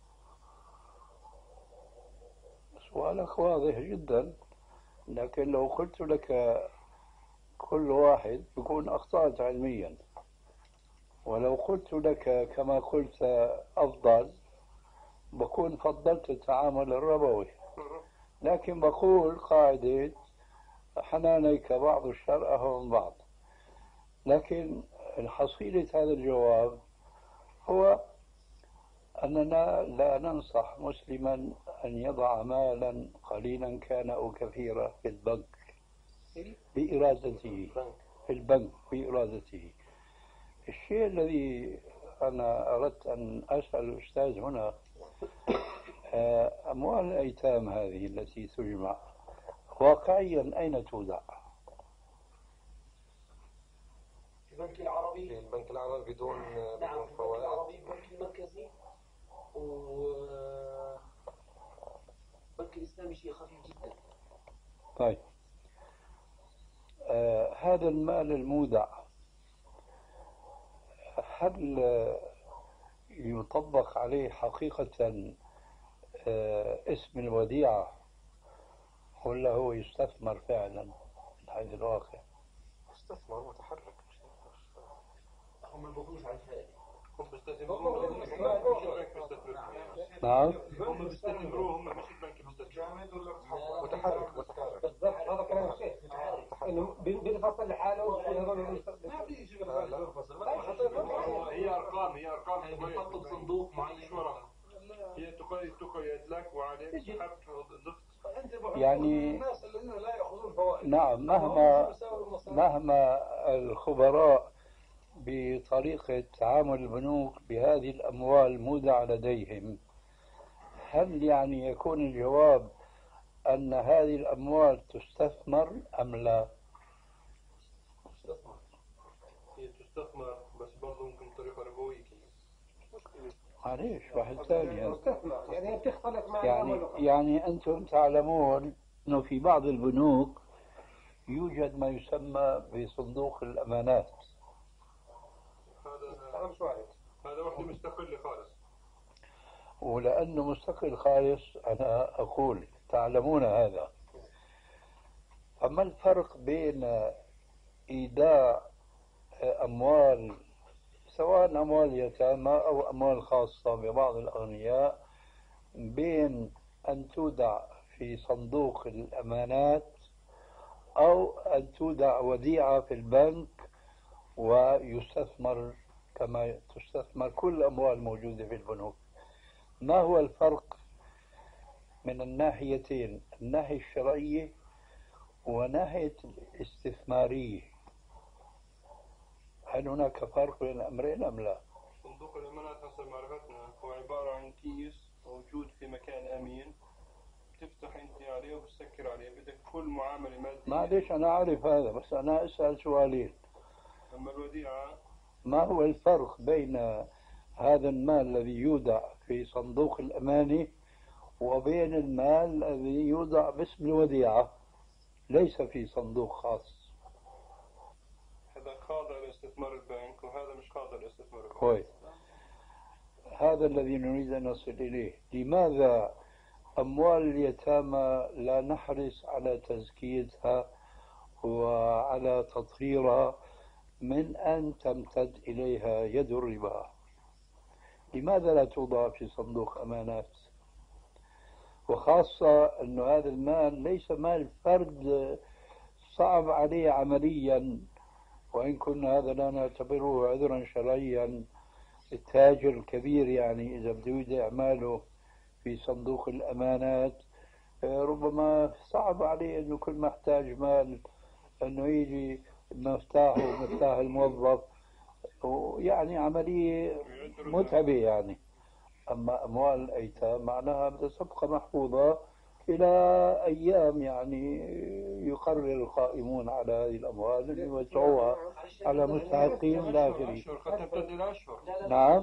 سؤالك واضح جدا، لكن لو قلت لك كل واحد بيكون أخطأت علميا، ولو قلت لك كما قلت أفضل بكون فضلت التعامل الربوي. لكن بقول قاعدة حنانيك بعض الشر أهون من بعض. لكن حصيلة هذا الجواب هو أننا لا ننصح مسلما أن يضع مالا قليلا كان أو كثيرا في البنك بإرادته، في البنك بإرادته. الشيء الذي أنا أردت أن أسأل الأستاذ هنا، أموال الأيتام هذه التي تجمع واقعيا أين تودع؟ في البنك العربي. في البنك العربي بدون نعم بدون في فوائد. البنك العربي، البنك المركزي، والبنك الإسلامي شيء خفيف جدا. طيب آه هذا المال المودع هل يطبق عليه حقيقة آه اسم الوديعة ولا هو يستثمر فعلا من حيث الواقع؟ استثمار متحرك. هم ما بيقولوش على الفائدة. هم بيستثمروه نعم هم بيستثمروه هم مش البنك بيستثمروه. متحرك متحرك. بالضبط هذا كلام الشيخ، انه بينفصل لحاله ويقول هذول ما في شيء بينفصل. هي ارقام هي ارقام بيحطوا بصندوق معين. هي تقيد تقيد لك وعليك سحبت ضفت. يعني الناس الذين لا ياخذون فوائد. نعم مهما مهما الخبراء بطريقة تعامل البنوك بهذه الأموال المودعة لديهم، هل يعني يكون الجواب أن هذه الأموال تستثمر أم لا؟ تستثمر. هي تستثمر بس برضه ممكن بطريقة ربوية. معليش واحد ثاني يعني هي بتختلط مع يعني يعني أنتم تعلمون أنه في بعض البنوك يوجد ما يسمى بصندوق الأمانات. هذا مش واحد. هذا وحده مستقل خالص. ولأنه مستقل خالص أنا أقول تعلمون هذا. فما الفرق بين إيداع أموال سواء أموال يتامى أو أموال خاصة ببعض الأغنياء بين أن تودع في صندوق الأمانات أو أن تودع وديعة في البنك ويستثمر كما تستثمر كل الأموال الموجودة في البنوك؟ ما هو الفرق من الناحيتين، الناحية الشرعية وناحية الاستثمارية هل هناك فرق بين الأمرين أم لا؟ صندوق الأمانات حسب معرفتنا هو عبارة عن كيس موجود في مكان أمين، تفتح أنت عليه وبتسكر عليه، بدك كل معاملة مادية. معلش أنا أعرف هذا، بس أنا أسأل سؤالين. أما الوديعة ما هو الفرق بين هذا المال الذي يودع في صندوق الأمانة وبين المال الذي يودع باسم الوديعة ليس في صندوق خاص؟ هذا خاضع لاستثمار البنك وهذا مش خاضع لاستثمار البنك. كويس، هذا الذي نريد أن نصل إليه. لماذا أموال اليتامى لا نحرص على تزكيتها وعلى تطهيرها من أن تمتد إليها يد الربا؟ لماذا لا توضع في صندوق أمانات؟ وخاصة أن هذا المال ليس مال فرد صعب عليه عمليا، وإن كنا هذا لا نعتبره عذرا شرعيا. التاجر الكبير يعني إذا بده يودع ماله في صندوق الأمانات ربما صعب عليه أنه كل ما احتاج مال أنه يجي مفتاحه ومفتاح الموظف، يعني عملية متعبة يعني. أما أموال الأيتام معناها بدها تبقى محفوظة إلى أيام يعني يقرر القائمون على هذه الأموال أن يوزعوها على مستحقين إلى آخره. نعم،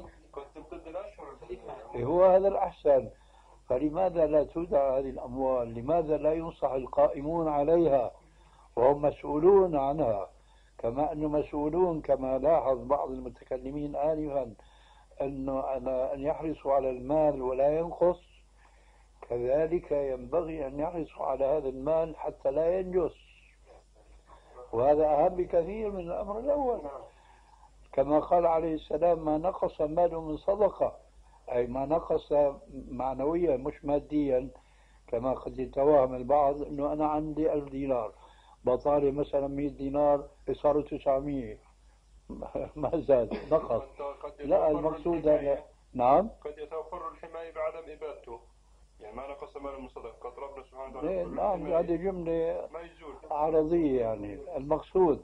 هو هذا الأحسن. فلماذا لا تودع هذه الأموال؟ لماذا لا ينصح القائمون عليها وهم مسؤولون عنها، كما أنه مسؤولون كما لاحظ بعض المتكلمين آنفا أنه أن يحرصوا على المال ولا ينقص، كذلك ينبغي أن يحرصوا على هذا المال حتى لا ينجس، وهذا أهم بكثير من الأمر الأول. كما قال عليه السلام: ما نقص مال من صدقة، أي ما نقص معنويا مش ماديا، كما قد يتوهم البعض أنه أنا عندي ألف دينار بطالي مثلا مئة دينار صاروا تسعمية ما زاد نقص. لا، المقصود هذا. نعم، قد يتوفر الحماية بعدم إبادته، يعني ما نقص مال من صدقة قد ربنا سبحانه وتعالى. نعم، هذه جملة عرضية. يعني المقصود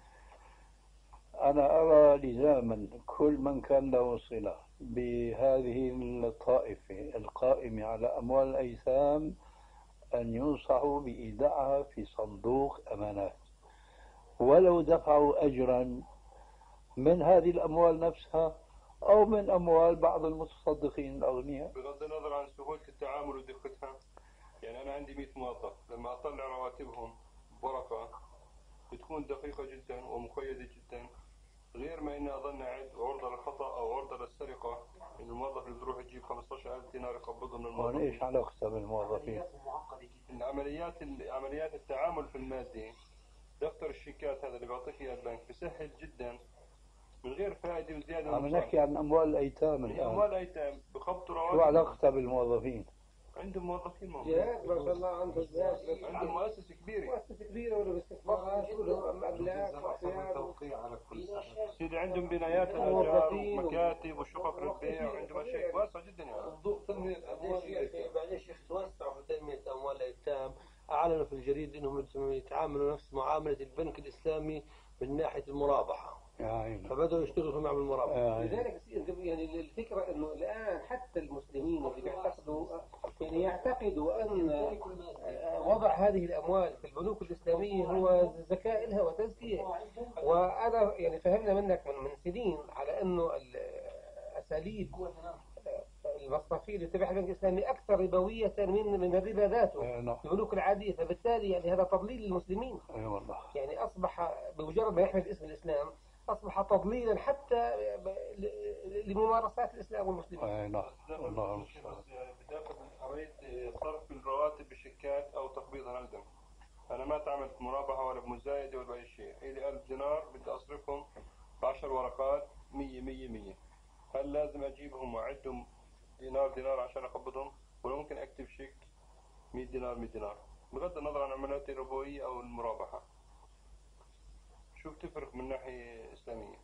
أنا أرى لزاما كل من كان له صلة بهذه الطائفة القائمة على أموال الأيتام أن ينصحوا بإيداعها في صندوق أمانات، ولو دفعوا أجرا من هذه الأموال نفسها أو من أموال بعض المتصدقين الأغنياء. بغض النظر عن سهولة التعامل ودقتها، يعني أنا عندي مئة موظف، لما أطلع رواتبهم بورقة بتكون دقيقة جدا ومقيدة جدا، غير ما إني أظن أعد عرضة للخطأ أو عرضة للسرقة، إن الموظف اللي بيروح يجيب خمسة عشر ألف دينار يقبضهم من الموظف. وليش علاقته بالموظفين؟ العمليات عمليات التعامل في المادي، دفتر الشيكات هذا اللي بيعطيك إياه البنك بسهل جدا من غير فائدة وزيادة. عم نحكي عن أموال الأيتام الآن. أموال الأيتام بخبطوا رواتب. شو علاقتها بالموظفين؟ عندهم موظفين موجود. جهاز ما شاء الله عنده جهاز، عندهم مؤسسة كبيرة. مؤسسة كبيرة ولا استثمارات ولا أملاك توقيع على كل سنة. سيدي عندهم بنايات الأشجار ومكاتب وشقق للبيع وعندهم أشياء واسعة جدا يعني. صندوق تنمية أموال الأيتام. بعدين شيخ توسعوا في تنمية أموال الأيتام، أعلنوا في الجريد أنهم يتعاملوا نفس معاملة البنك الإسلامي من ناحية المرابحة. يعني. فبدأوا يشتغلوا معهم المرابحة. يعني. لذلك يعني الفكرة انه الان حتى المسلمين اللي بيعتقدوا يعني يعتقدوا ان وضع هذه الاموال في البنوك الاسلامية هو زكاة لها وتزكية. وانا يعني فهمنا منك من من سنين على انه الاساليب المصرفية اللي تبعها البنك الاسلامي اكثر ربوية من من الربا ذاته البنوك العادية، فبالتالي يعني هذا تضليل للمسلمين. اي والله. يعني اصبح بمجرد ما يحمل اسم الاسلام أصبح تضليلا حتى لممارسات الإسلام والمسلمين. أي نعم. الله المستعان. بداخل عملية صرف الرواتب بالشيكات أو تقبيضها نقدا. أنا ما تعملت مرابحة ولا بمزايدة ولا بأي شيء. إلي ألف دينار بدي أصرفهم بعشر ورقات مية مية مية. هل لازم أجيبهم وأعدهم دينار دينار عشان أقبضهم؟ ولا ممكن أكتب شيك مية دينار مية دينار؟ بغض النظر عن عمليات الربوية أو المرابحة. شو بتفرق من ناحية إسلامية؟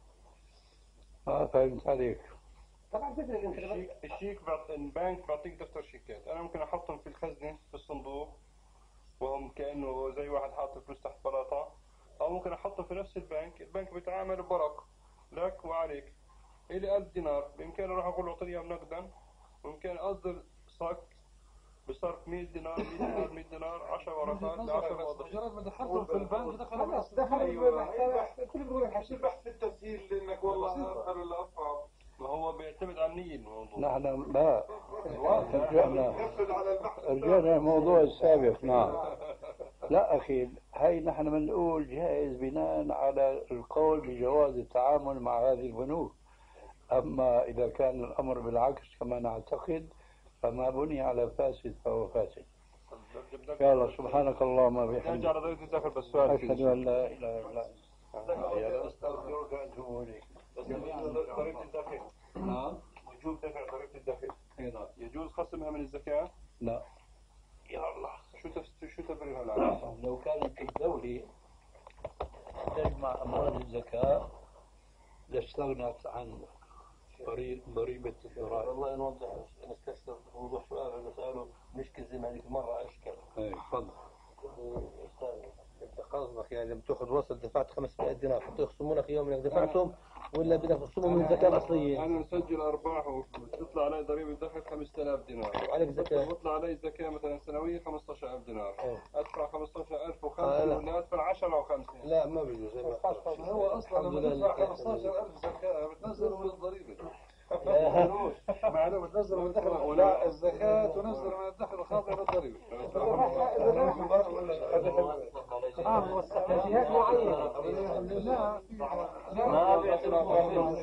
اه فهمت عليك. طبعا تفرق. انت الشيك الشيك بعط... البنك بعطيك دفتر شيكات، أنا ممكن أحطهم في الخزنة في الصندوق وهم كأنه زي واحد حاط فلوس تحت بلاطة، أو ممكن أحطه في نفس البنك، البنك بيتعامل بورق لك وعليك. إلي ألف دينار بإمكاني أروح أقول له أعطيني إياهم نقدا، وإمكاني أصدر صك بصرف مية دينار مية دينار مية دينار عشر ورقات ل عشر موظفين. مجرد ما دخلتهم في البنك دخلوا خلاص دخل كل بيقول لك حشي بحث في التسهيل لانك والله انا اللي اصعب. ما هو بيعتمد على النية الموضوع. نحن لا رجعنا نفذ على البحث. رجعنا الموضوع السابق. نعم لا أخي، هاي نحن بنقول جائز بناء على القول بجواز التعامل مع هذه البنوك. أما إذا كان الأمر بالعكس كما نعتقد فما بني على فاسد فهو فاسد. يا الله سبحانك اللهم وبحمدك أشهد أن لا إله إلا أنت أستغفرك وأتوب إليك. ضريبة الدخل. نعم. وجوب دفع ضريبة الدخل. يجوز خصمها من الزكاة؟ لا. يا الله شو تف... شو تبرير هالعالم؟ لو كانت الدولة تجمع أموال الزكاة لاستغنت عن ضريبة الضرائب. والله نوضح نستفسر وضوح سؤال نسأله نشكل زي ما هذيك المرة أشكل. إيه تفضل. أنت قصدك يعني بتاخذ وصل دفعت خمسمائة دينار حتى يخصموا لك يوم انك دفعتهم ولا بدك تخصمهم من الزكاة الأصلية؟ أنا مسجل أرباح وتطلع علي ضريبة دخل خمسة آلاف دينار. وعليك زكاة. بطلع علي زكاة مثلا سنوية خمسة عشر ألف دينار. أوه. أدفع خمسة عشر ألف وخمسة ولا أدفع عشرة أو خمسة؟ لا ما بيجوز. هو أصلا لما تدفع خمسة عشر ألف زكاة بتنزله من الضريبة. معلومة تنزل من الدخل ولا الزكاة تنزل من الدخل الخاضع للضريبة. اه واستراتيجيات معينة. ما بيعتبر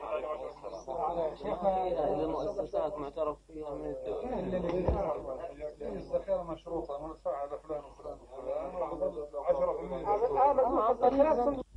شيخنا المؤسسات معترف فيها من الدولة. الزكاة مشروطة ندفعها لفلان وفلان وفلان عشرة بالمئة.